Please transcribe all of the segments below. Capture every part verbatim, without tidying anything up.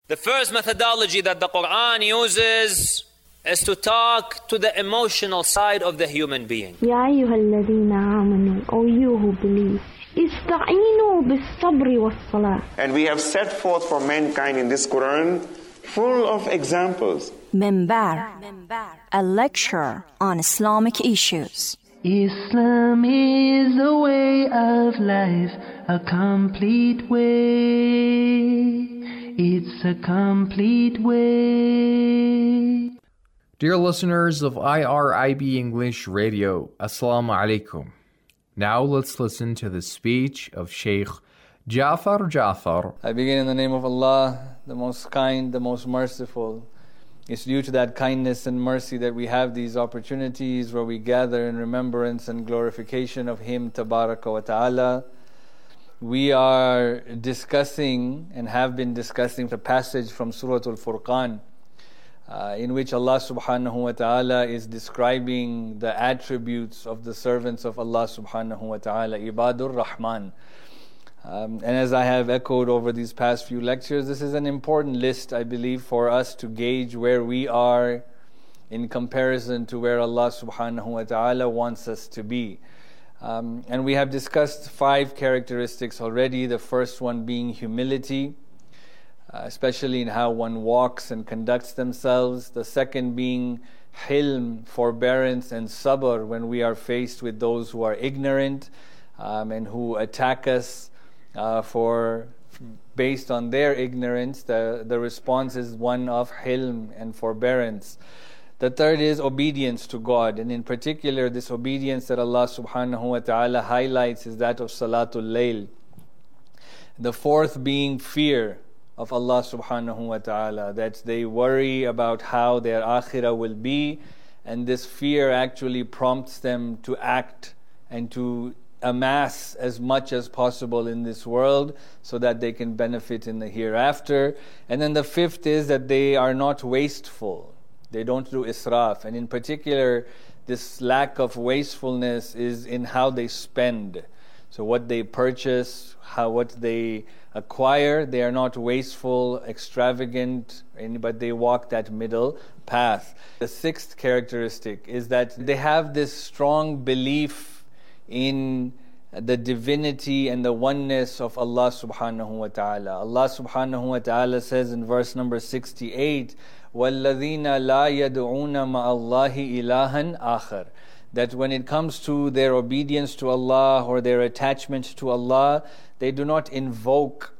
The first methodology that the Quran uses is to talk to the emotional side of the human being. يا أيها الذين آمنوا, O you who believe, استعينوا بالصبر والصلاة. And we have set forth for mankind in this Quran full of examples. Minbar, a lecture on Islamic issues. Islam is a way of life, a complete way. It's a complete way. Dear listeners of I R I B English Radio, Assalamu alaikum. Now let's listen to the speech of Sheikh Jafar Jafar. I begin in the name of Allah, the most kind, the most merciful. It's due to that kindness and mercy that we have these opportunities where we gather in remembrance and glorification of Him, Tabaraka wa Ta'ala. We are discussing and have been discussing the passage from Surah Al-Furqan, uh, in which Allah subhanahu wa ta'ala is describing the attributes of the servants of Allah subhanahu wa ta'ala, Ibadur Rahman. Um, and as I have echoed over these past few lectures, this is an important list, I believe, for us to gauge where we are in comparison to where Allah subhanahu wa ta'ala wants us to be. Um, and we have discussed five characteristics already, the first one being humility, uh, especially in how one walks and conducts themselves. The second being hilm, forbearance and sabr, when we are faced with those who are ignorant um, and who attack us uh, for based on their ignorance. The, the response is one of hilm and forbearance. The third is obedience to God, and in particular this obedience that Allah subhanahu wa ta'ala highlights is that of Salatul Layl. The fourth being fear of Allah subhanahu wa ta'ala, that they worry about how their akhirah will be, and this fear actually prompts them to act and to amass as much as possible in this world so that they can benefit in the hereafter. And then the fifth is that they are not wasteful. They don't do israf. And in particular, this lack of wastefulness is in how they spend. So what they purchase, how what they acquire, they are not wasteful, extravagant, but they walk that middle path. The sixth characteristic is that they have this strong belief in the divinity and the oneness of Allah subhanahu wa ta'ala. Allah subhanahu wa ta'ala says in verse number sixty-eight, وَالَّذِينَ لَا يَدْعُونَ مَعَ اللَّهِ إِلَهًا آخَرَ, that when it comes to their obedience to Allah or their attachment to Allah, they do not invoke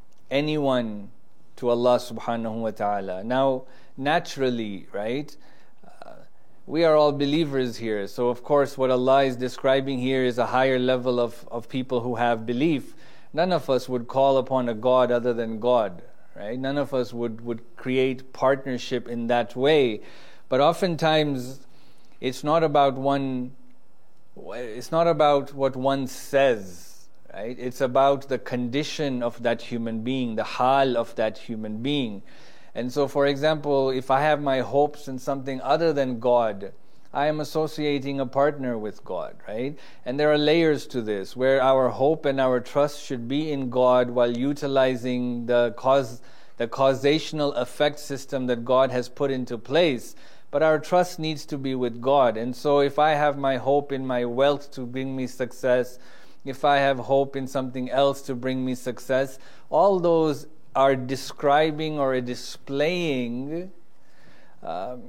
anyone to Allah subhanahu wa ta'ala. Now, naturally, right, uh, we are all believers here. So of course what Allah is describing here is a higher level of, of people who have belief. None of us would call upon a God other than God. Right? None of us would, would create partnership in that way. But oftentimes, it's not about one, it's not about what one says, right? It's about the condition of that human being, the hal of that human being. And so, for example, if I have my hopes in something other than God, I am associating a partner with God, right? And there are layers to this, where our hope and our trust should be in God while utilizing the cause, the causational effect system that God has put into place. But our trust needs to be with God. And so if I have my hope in my wealth to bring me success, if I have hope in something else to bring me success, all those are describing or displaying um,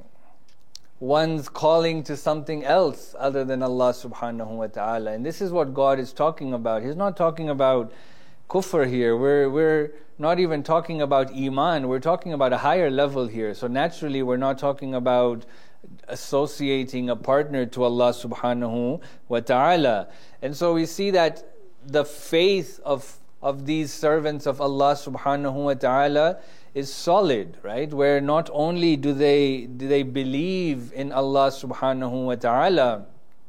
one's calling to something else other than Allah subhanahu wa ta'ala. And this is what God is talking about. He's not talking about kufr here. We're, we're not even talking about iman. We're talking about a higher level here. So naturally we're not talking about associating a partner to Allah subhanahu wa ta'ala. And so we see that the faith of of these servants of Allah subhanahu wa ta'ala is solid, right? Where not only do they do they believe in Allah subhanahu wa ta'ala,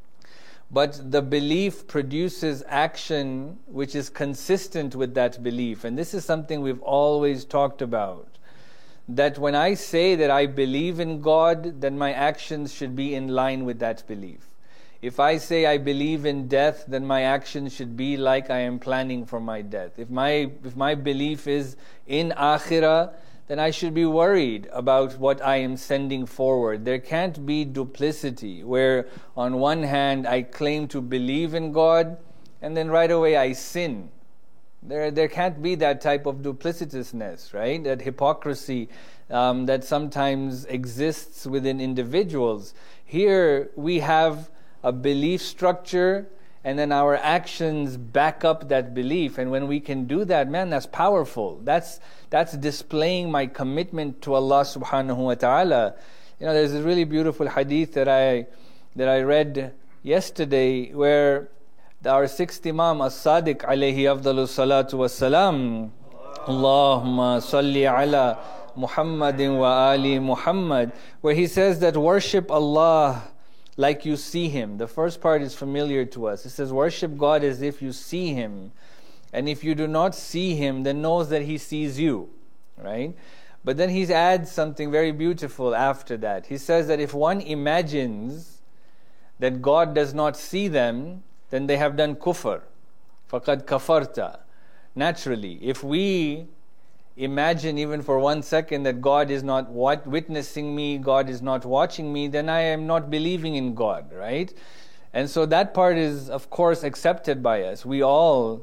but the belief produces action which is consistent with that belief. And this is something we've always talked about, that when I say that I believe in God, then my actions should be in line with that belief. If I say I believe in death, then my actions should be like I am planning for my death. If my if my belief is in akhirah, then I should be worried about what I am sending forward. There can't be duplicity where on one hand I claim to believe in God and then right away I sin. There, there can't be that type of duplicitousness, right? That hypocrisy um, that sometimes exists within individuals. Here we have a belief structure, and then our actions back up that belief. And when we can do that, man, that's powerful. That's that's displaying my commitment to Allah subhanahu wa ta'ala. You know, there's a really beautiful hadith that I that I read yesterday where our sixth Imam As-Sadiq alayhi afdalu salatu wassalam, Allahumma salli ala Muhammadin wa ali Muhammad, where he says that worship Allah like you see Him. The first part is familiar to us. It says worship God as if you see Him. And if you do not see Him, then knows that He sees you. Right? But then he adds something very beautiful after that. He says that if one imagines that God does not see them, then they have done kufr. فَقَدْ كَفَرْتَ. Naturally, if we imagine even for one second that God is not what witnessing me, God is not watching me, then I am not believing in God, right? And so that part is, of course, accepted by us. We all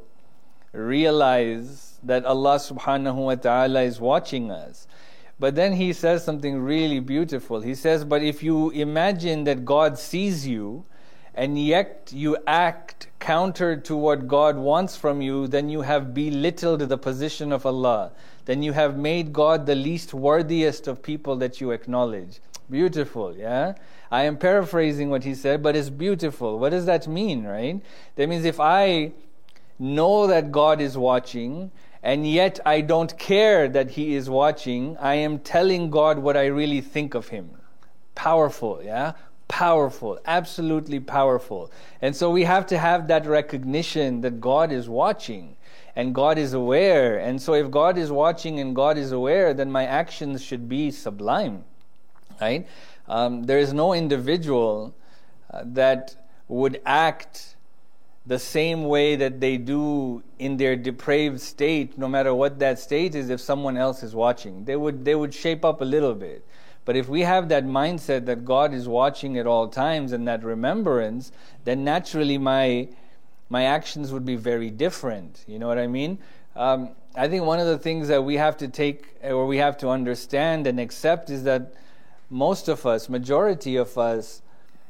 realize that Allah subhanahu wa ta'ala is watching us. But then he says something really beautiful. He says, but if you imagine that God sees you, and yet you act counter to what God wants from you, then you have belittled the position of Allah. Then you have made God the least worthiest of people that you acknowledge. Beautiful, yeah? I am paraphrasing what he said, but it's beautiful. What does that mean, right? That means if I know that God is watching, and yet I don't care that He is watching, I am telling God what I really think of Him. Powerful, yeah? Powerful, absolutely powerful. And so we have to have that recognition that God is watching and God is aware. And so if God is watching and God is aware, then my actions should be sublime, right? Um, there is no individual uh, that would act the same way that they do in their depraved state, no matter what that state is, if someone else is watching. They would, they would shape up a little bit. But if we have that mindset that God is watching at all times and that remembrance, then naturally my my actions would be very different. You know what I mean? Um, I think one of the things that we have to take, or we have to understand and accept, is that most of us, majority of us,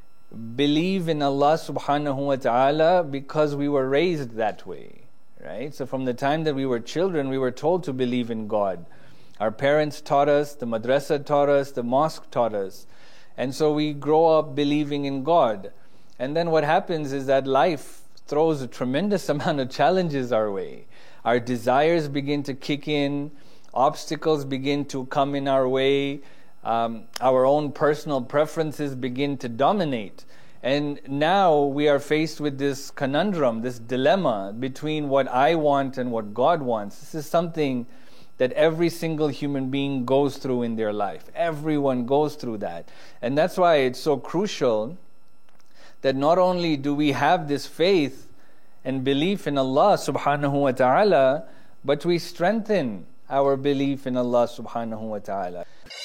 believe in Allah subhanahu wa ta'ala because we were raised that way. Right? So from the time that we were children, we were told to believe in God. Our parents taught us, the madrasa taught us, the mosque taught us. And so we grow up believing in God. And then what happens is that life throws a tremendous amount of challenges our way. Our desires begin to kick in, obstacles begin to come in our way, um, our own personal preferences begin to dominate. And now we are faced with this conundrum, this dilemma between what I want and what God wants. This is something that every single human being goes through in their life. Everyone goes through that. And that's why it's so crucial that not only do we have this faith and belief in Allah subhanahu wa ta'ala, but we strengthen our belief in Allah subhanahu wa ta'ala.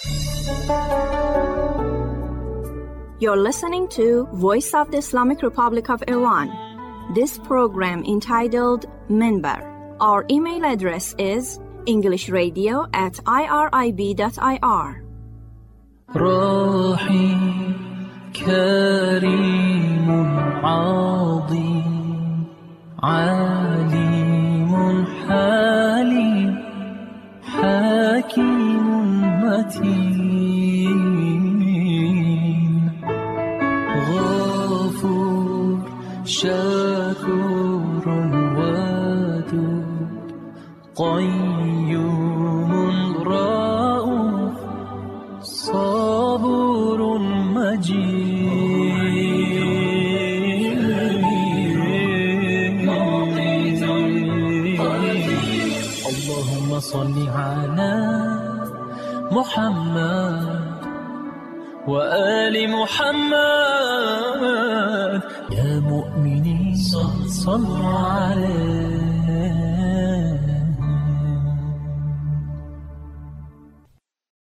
You're listening to Voice of the Islamic Republic of Iran. This program entitled Minbar. Our email address is englishradio at irib dot i r. روحي كريم عظيم عليم حليم حكيم متين غفور شكور ودود قيوم رؤوف صبور مجيد اللهم صل على محمد وآل محمد يا مؤمنين صلوا عليه